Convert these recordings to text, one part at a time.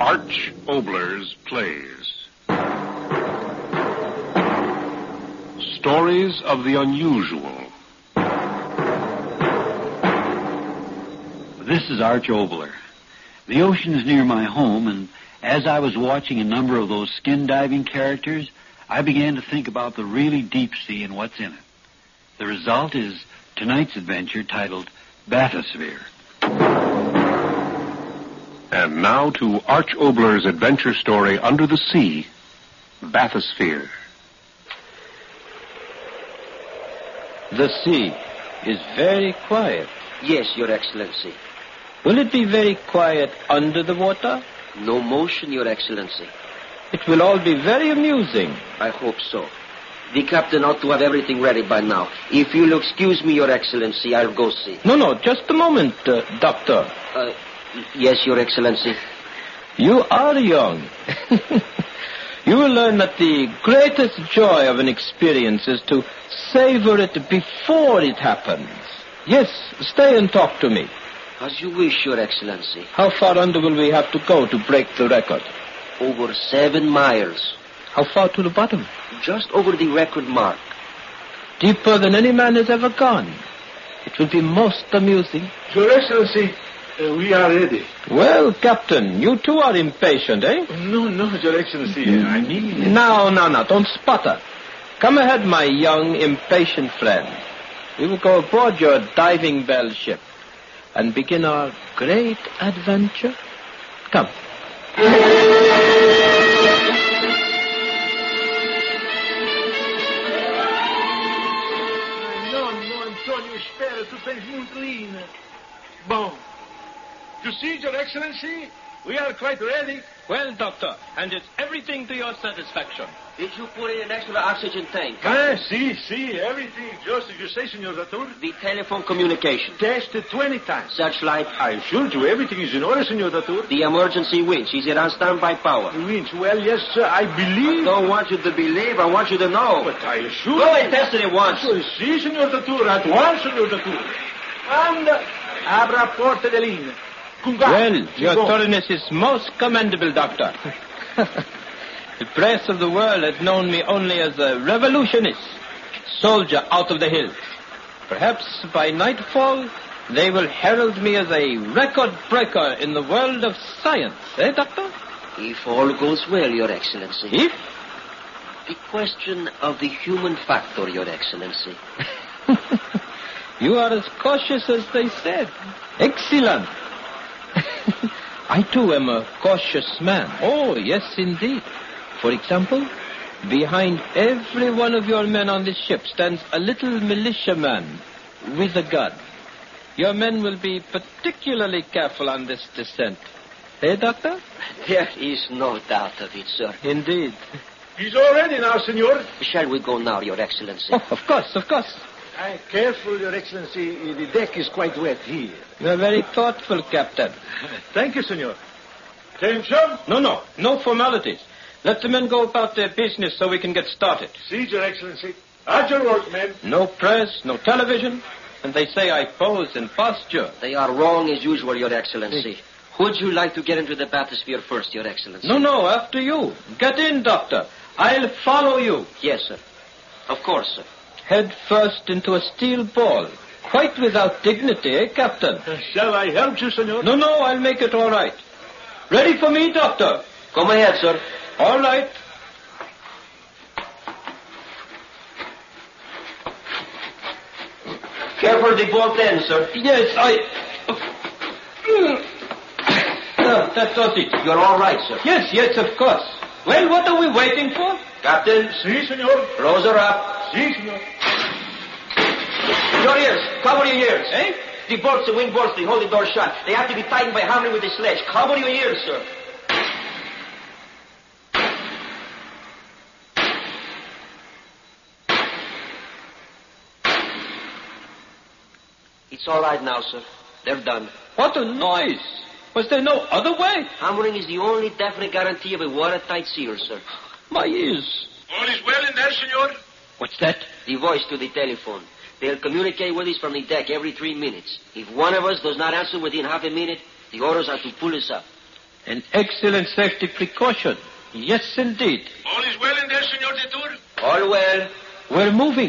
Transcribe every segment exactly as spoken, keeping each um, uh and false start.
Arch Oboler's Plays. Stories of the unusual. This is Arch Oboler. The ocean is near my home, and as I was watching a number of those skin diving characters, I began to think about the really deep sea and what's in it. The result is tonight's adventure titled Bathysphere. And now to Arch Oboler's adventure story, Under the Sea, Bathysphere. The sea is very quiet. Yes, Your Excellency. Will it be very quiet under the water? No motion, Your Excellency. It will all be very amusing. I hope so. The captain ought to have everything ready by now. If you'll excuse me, Your Excellency, I'll go see. No, no, just a moment, uh, Doctor. Uh, yes, Your Excellency. You are young. You will learn that the greatest joy of an experience is to savor it before it happens. Yes, stay and talk to me. As you wish, Your Excellency. How far under will we have to go to break the record? Over seven miles. How far to the bottom? Just over the record mark. Deeper than any man has ever gone. It will be most amusing. Your Excellency, uh, we are ready. Well, Captain, you too are impatient, eh? No, no, Your Excellency, I mean... No, no, no, don't sputter. Come ahead, my young, impatient friend. We will go aboard your diving bell ship and begin our great adventure. Come. Tu tens muito linda. Bom. You see, Your Excellency, we are quite ready. Well, Doctor, and it's everything to your satisfaction. Did you put in an extra oxygen tank? Ah, si, si, everything just as you say, Senor Datur. The telephone communication. Tested twenty times. Searchlight. I assured you everything is in order, Senor Datur. The emergency winch. Is it on standby power? Winch, well, yes, sir, I believe... I don't want you to believe, I want you to know. But I assure Go you... and test it at once. Si, Senor Datur, at once, Senor Datur. And abra porta de linea. Well, your thoroughness is most commendable, Doctor. The press of the world has known me only as a revolutionist, soldier out of the hills. Perhaps by nightfall, they will herald me as a record breaker in the world of science, eh, Doctor? If all goes well, Your Excellency. If? The question of the human factor, Your Excellency. You are as cautious as they said. Excellent. I, too, am a cautious man. Oh, yes, indeed. For example, behind every one of your men on this ship stands a little militiaman with a gun. Your men will be particularly careful on this descent. Eh, Doctor? There is no doubt of it, sir. Indeed. He's all ready now, Senor. Shall we go now, Your Excellency? Oh, of course, of course. Uh, careful, Your Excellency. The deck is quite wet here. You're very thoughtful, Captain. Thank you, Senor. Attention. No, no, no formalities. Let the men go about their business so we can get started. See, Your Excellency. At your work, men. No press, no television, and they say I pose in posture. They are wrong as usual, Your Excellency. Would you like to get into the bathysphere first, Your Excellency? No, no, after you. Get in, Doctor. I'll follow you. Yes, sir. Of course, sir. Head first into a steel ball. Quite without dignity, eh, Captain? Uh, shall I help you, Senor? No, no, I'll make it all right. Ready for me, Doctor? Come ahead, sir. All right. Careful the bolt end, sir. Yes, I... Uh, that does it. You're all right, sir. Yes, yes, of course. Well, what are we waiting for? Captain. Si, Senor. Close her up. Si, Senor. Your ears. Cover your ears. Eh? The bolts, the wing bolts, they hold the door shut. They have to be tightened by hammering with the sledge. Cover your ears, sir. It's all right now, sir. They're done. What a noise. Was there no other way? Hammering is the only definite guarantee of a watertight seal, sir. My ears. All is well in there, Senor? What's that? The voice to the telephone. They'll communicate with us from the deck every three minutes. If one of us does not answer within half a minute, the orders are to pull us up. An excellent safety precaution. Yes, indeed. All is well in there, Senor Detour? All well. We're moving.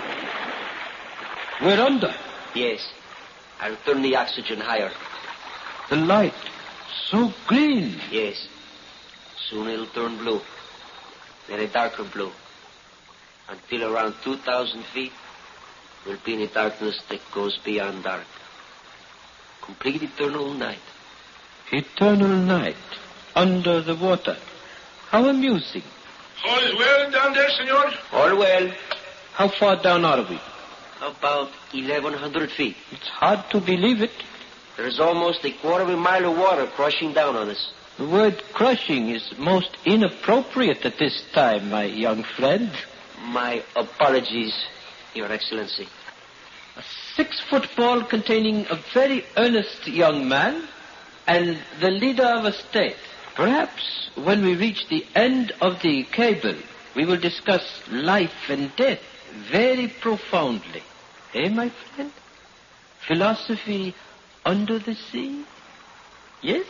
We're under. Yes. I'll turn the oxygen higher. The light. So green. Yes. Soon it'll turn blue. Then a darker blue. Until around two thousand feet, we'll be in a darkness that goes beyond dark. Complete eternal night. Eternal night. Under the water. How amusing. All is well down there, Senor? All well. How far down are we? About eleven hundred feet. It's hard to believe it. There's almost a quarter of a mile of water crushing down on us. The word crushing is most inappropriate at this time, my young friend. My apologies, Your Excellency. A six-foot ball containing a very earnest young man and the leader of a state. Perhaps when we reach the end of the cable, we will discuss life and death very profoundly. Eh, my friend? Philosophy under the sea? Yes?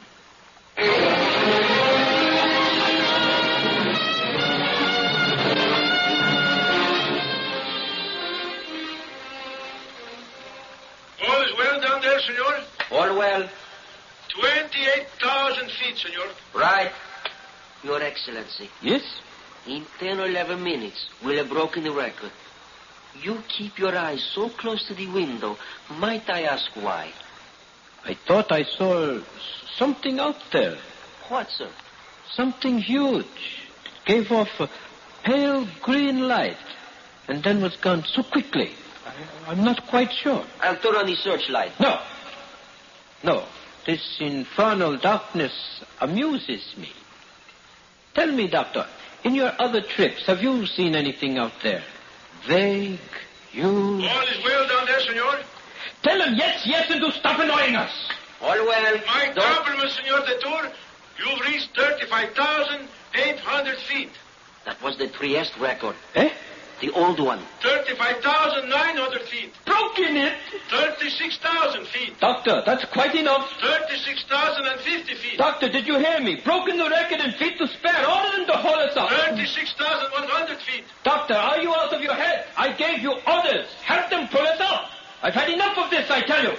All is well down there, Senor? All well. twenty-eight thousand feet, Senor. Right. Your Excellency. Yes? In ten or eleven minutes, we'll have broken the record. You keep your eyes so close to the window. Might I ask why? I thought I saw something out there. What, sir? Something huge. It gave off a pale green light and then was gone so quickly. I, I'm not quite sure. I'll turn on the searchlight. No. No. This infernal darkness amuses me. Tell me, Doctor, in your other trips, have you seen anything out there? Vague, huge... All is well down there, Senor? Tell them yes, yes, and to stop annoying us. All well. My Don't- compliments, Senor Detour. You've reached thirty-five thousand eight hundred feet. That was the Trieste record. Eh? The old one. thirty-five thousand nine hundred feet. Broken it. thirty-six thousand feet. Doctor, that's quite enough. thirty-six thousand fifty feet. Doctor, did you hear me? Broken the record in feet to spare. Order them to hold us up. thirty-six thousand one hundred feet. Doctor, are you out of your head? I gave you orders. Have them pull us up. I've had enough of this, I tell you.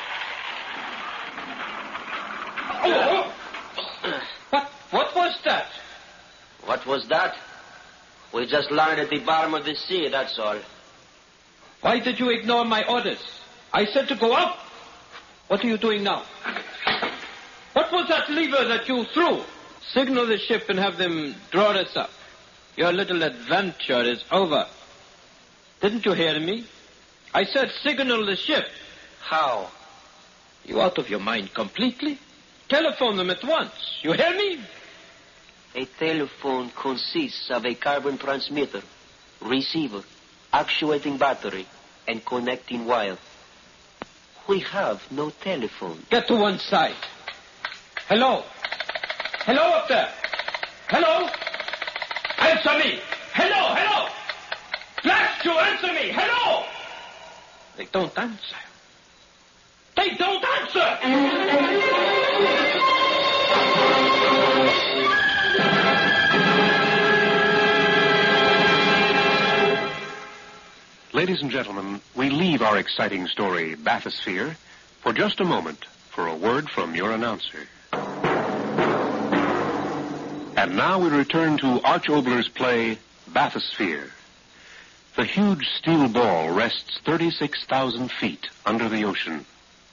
Oh, oh. What, what was that? What was that? We just landed at the bottom of the sea, that's all. Why did you ignore my orders? I said to go up. What are you doing now? What was that lever that you threw? Signal the ship and have them draw us up. Your little adventure is over. Didn't you hear me? I said signal the ship. How? You out of your mind completely? Telephone them at once. You hear me? A telephone consists of a carbon transmitter, receiver, actuating battery, and connecting wire. We have no telephone. Get to one side. Hello? Hello up there? Hello? Answer me! Hello, hello! Blast you, answer me! Hello! They don't answer. They don't answer! Ladies and gentlemen, we leave our exciting story, Bathysphere, for just a moment for a word from your announcer. And now we return to Arch Obler's play, Bathysphere. The huge steel ball rests thirty-six thousand feet under the ocean.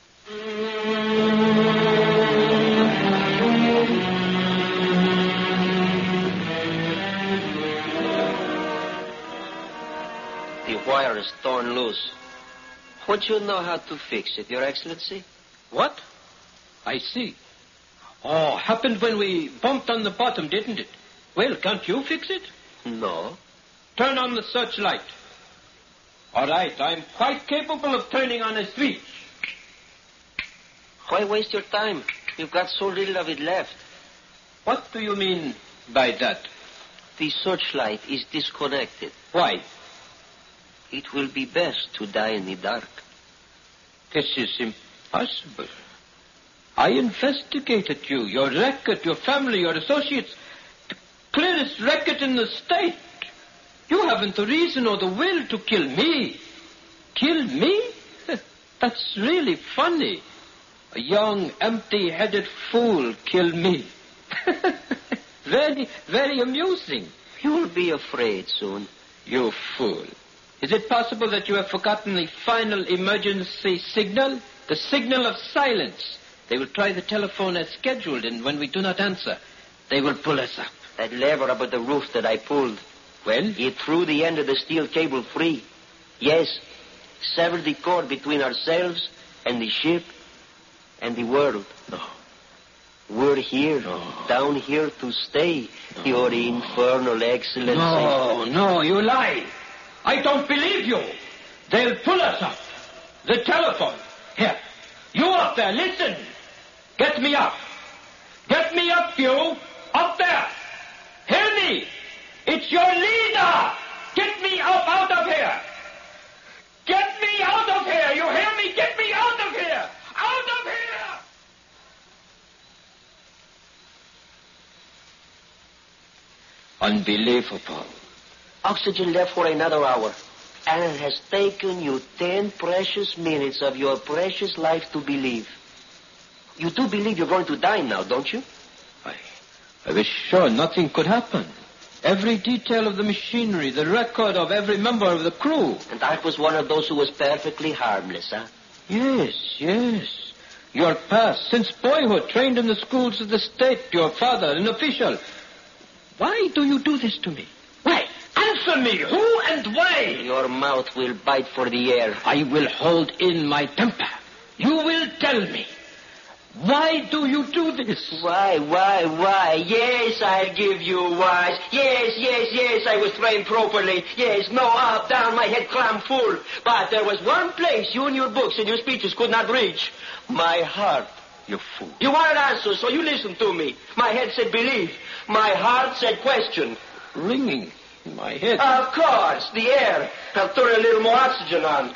The wire is torn loose. Would you know how to fix it, Your Excellency? What? I see. Oh, happened when we bumped on the bottom, didn't it? Well, can't you fix it? No. Turn on the searchlight. All right, I'm quite capable of turning on a switch. Why waste your time? You've got so little of it left. What do you mean by that? The searchlight is disconnected. Why? It will be best to die in the dark. This is impossible. I investigated you, your record, your family, your associates. The clearest record in the state. You haven't the reason or the will to kill me. Kill me? That's really funny. A young, empty-headed fool kill me. Very, very amusing. You'll be afraid soon. You fool. Is it possible that you have forgotten the final emergency signal? The signal of silence. They will try the telephone as scheduled, and when we do not answer, they will pull us up. That lever above the roof that I pulled. Well? It threw the end of the steel cable free. Yes. Severed the cord between ourselves and the ship and the world. No. We're here, No. down here to stay, No. Your Infernal Excellency. No, no, you lie. I don't believe you. They'll pull us up. The telephone. Here. You up there, listen. Get me up. Get me up, you. Up there. Hear me. It's your leader. Get me up out of here. Get me out of here. You hear me? Get me out of here. Out of here. Unbelievable. Oxygen left for another hour. And it has taken you ten precious minutes of your precious life to believe. You do believe you're going to die now, don't you? I, I was sure nothing could happen. Every detail of the machinery, the record of every member of the crew. And I was one of those who was perfectly harmless, huh? Yes, yes. Your past, since boyhood, trained in the schools of the state, your father, an official. Why do you do this to me? Why? Answer me. Who and why? Your mouth will bite for the air. I will hold in my temper. You will tell me. Why do you do this? Why, why, why? Yes, I'll give you whys. Yes, yes, yes, I was trained properly. Yes, no, up, down, my head crammed full. But there was one place you and your books and your speeches could not reach. My heart. You fool. You wanted answers, so you listened to me. My head said believe. My heart said question. Ringing in my head. Of course, the air. I'll turn a little more oxygen on.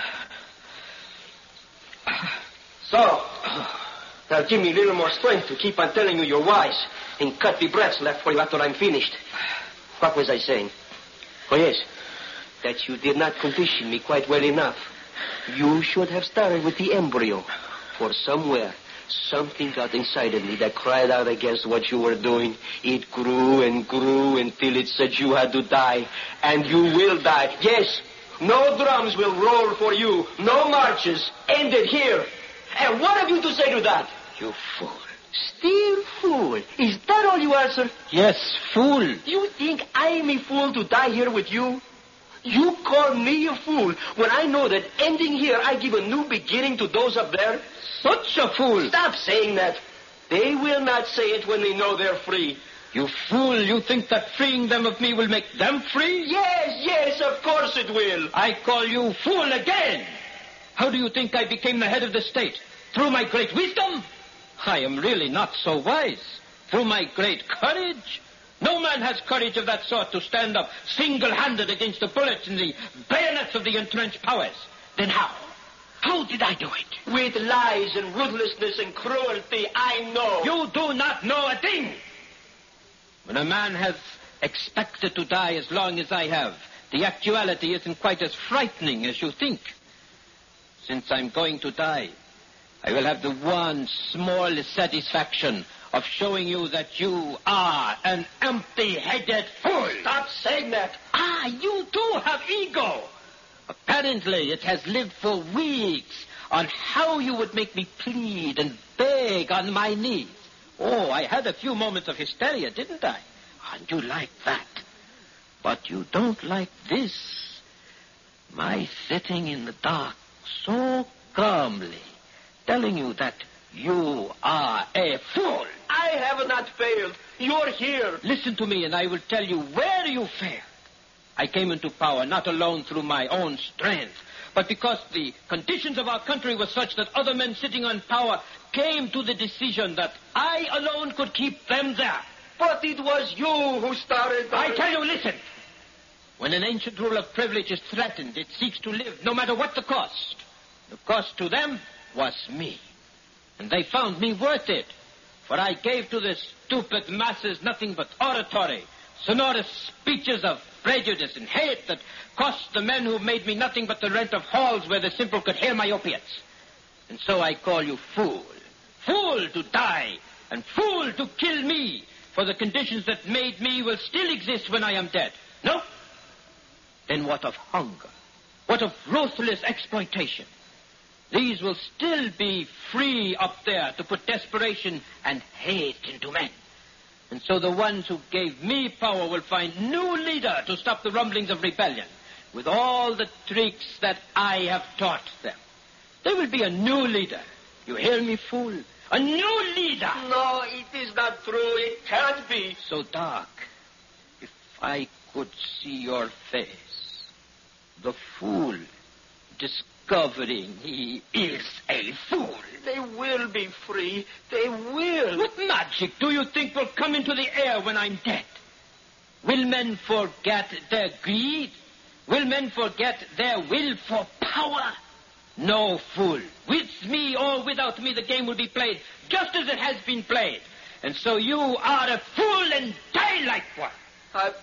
So, now give me a little more strength to keep on telling you your whys and cut the breaths left for you after I'm finished. What was I saying? Oh, yes, that you did not condition me quite well enough. You should have started with the embryo. For somewhere, something got inside of me that cried out against what you were doing. It grew and grew until it said you had to die. And you will die. Yes, no drums will roll for you. No marches. Ended here. And what have you to say to that? You fool. Still fool. Is that all you answer? Yes, fool. You think I'm a fool to die here with you? You call me a fool when I know that ending here I give a new beginning to those up there? Such a fool. Stop saying that. They will not say it when they know they're free. You fool, you think that freeing them of me will make them free? Yes, yes, of course it will. I call you fool again. How do you think I became the head of the state? Through my great wisdom? I am really not so wise. Through my great courage? No man has courage of that sort to stand up single-handed against the bullets and the bayonets of the entrenched powers. Then how? How did I do it? With lies and ruthlessness and cruelty, I know. You do not know a thing. When a man has expected to die as long as I have, the actuality isn't quite as frightening as you think. Since I'm going to die, I will have the one small satisfaction of showing you that you are an empty-headed fool. Stop saying that. Ah, you do have ego. Apparently, it has lived for weeks on how you would make me plead and beg on my knees. Oh, I had a few moments of hysteria, didn't I? And you like that. But you don't like this. My sitting in the dark so calmly, telling you that you are a fool. I have not failed. You're here. Listen to me and I will tell you where you failed. I came into power not alone through my own strength, but because the conditions of our country were such that other men sitting on power came to the decision that I alone could keep them there. But it was you who started. I tell you, listen. When an ancient rule of privilege is threatened, it seeks to live no matter what the cost. The cost to them was me. And they found me worth it. For I gave to the stupid masses nothing but oratory, sonorous speeches of prejudice and hate that cost the men who made me nothing but the rent of halls where the simple could hear my opiates. And so I call you fool. Fool to die, and fool to kill me, for the conditions that made me will still exist when I am dead. No? Then what of hunger? What of ruthless exploitation? These will still be free up there to put desperation and hate into men. And so the ones who gave me power will find new leader to stop the rumblings of rebellion with all the tricks that I have taught them. There will be a new leader. You hear me, fool? A new leader. No, it is not true. It can't be. So dark. If I could see your face, the fool discovering he is a fool. They will be free. They will. What magic do you think will come into the air when I'm dead? Will men forget their greed? Will men forget their will for power? No, fool. With me or without me, the game will be played just as it has been played. And so you are a fool and die like one. I...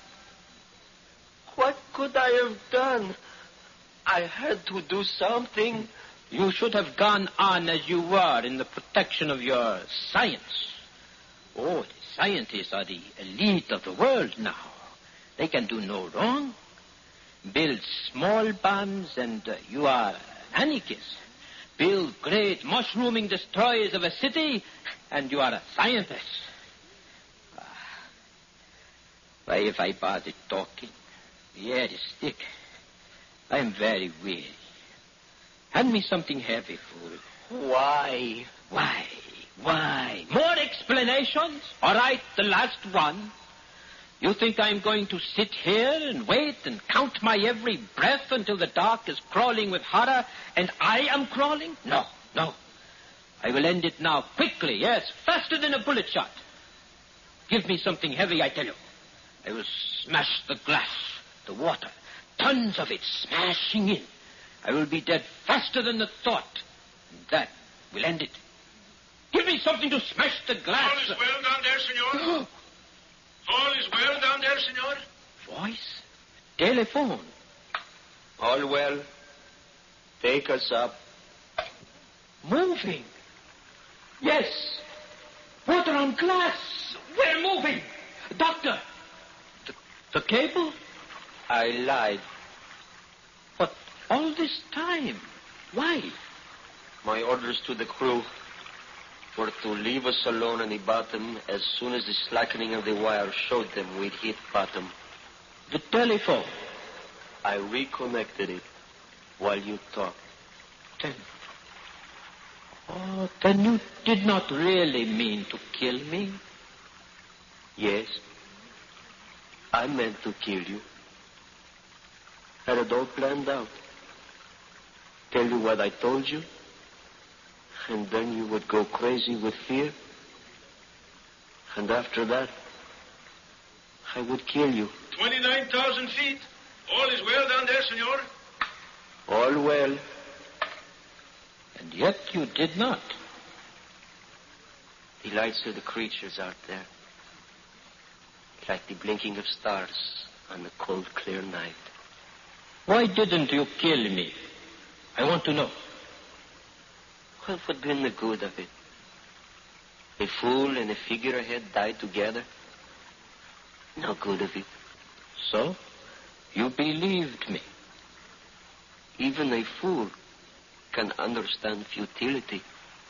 What could I have done? I had to do something. You should have gone on as you were in the protection of your science. Oh, the scientists are the elite of the world now. They can do no wrong. Build small bombs and uh, you are an anarchist. Build great mushrooming destroyers of a city and you are a scientist. Ah. Why have I bothered talking? The air is thick. I am very weary. Hand me something heavy, fool. Why? Why? Why? More explanations? All right, the last one. You think I'm going to sit here and wait and count my every breath until the dark is crawling with horror and I am crawling? No, no. I will end it now, quickly, yes, faster than a bullet shot. Give me something heavy, I tell you. I will smash the glass, the water, tons of it smashing in. I will be dead faster than the thought. And that will end it. Give me something to smash the glass. All is well down there, senor. All is well down there, senor. Voice? Telephone. All well. Take us up. Moving. Yes. Water on glass. We're moving. Doctor. The, the cable? I lied. But all this time, why? My orders to the crew were to leave us alone on the bottom as soon as the slackening of the wire showed them we'd hit bottom. The telephone. I reconnected it while you talked. Then, oh, then you did not really mean to kill me? Yes. I meant to kill you. Had it all planned out. Tell you what I told you, and then you would go crazy with fear. And after that, I would kill you. twenty-nine thousand feet. All is well down there, senor. All well. And yet you did not. The lights of the creatures out there, like the blinking of stars on the cold, clear night. Why didn't you kill me? I want to know. What would have been the good of it? A fool and a figurehead died together? No good of it. So, you believed me. Even a fool can understand futility.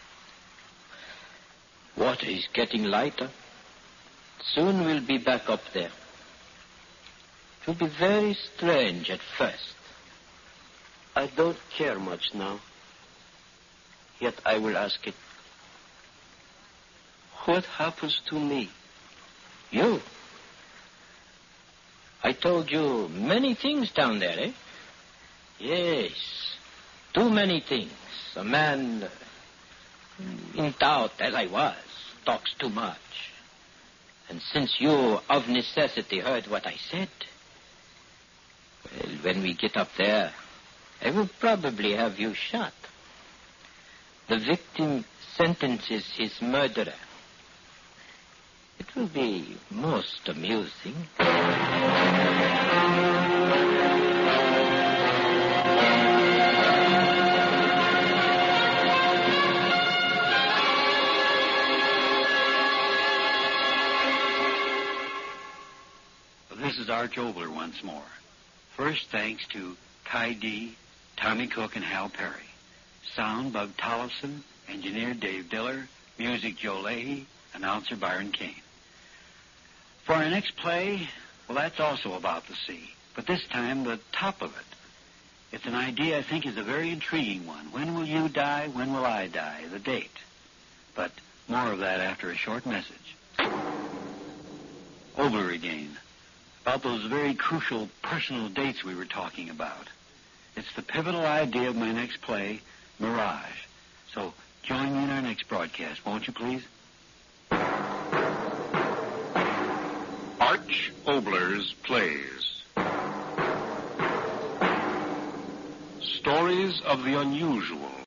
Water is getting lighter. Soon we'll be back up there. It will be very strange at first. I don't care much now. Yet I will ask it. What happens to me? You? I told you many things down there, eh? Yes. Too many things. A man, uh, in doubt as I was, talks too much. And since you of necessity heard what I said, well, when we get up there, I will probably have you shot. The victim sentences his murderer. It will be most amusing. This is Arch Obler once more. First, thanks to Kai D, Tommy Cook, and Hal Perry. Sound, Bug Tollefson. Engineer, Dave Diller. Music, Joe Leahy. Announcer, Byron Kane. For our next play, well, that's also about the sea, but this time the top of it. It's an idea I think is a very intriguing one. When will you die? When will I die? The date. But more of that after a short message. Obler again. About those very crucial personal dates we were talking about. It's the pivotal idea of my next play, Mirage. So join me in our next broadcast, won't you please? Arch Obler's Plays. Stories of the unusual,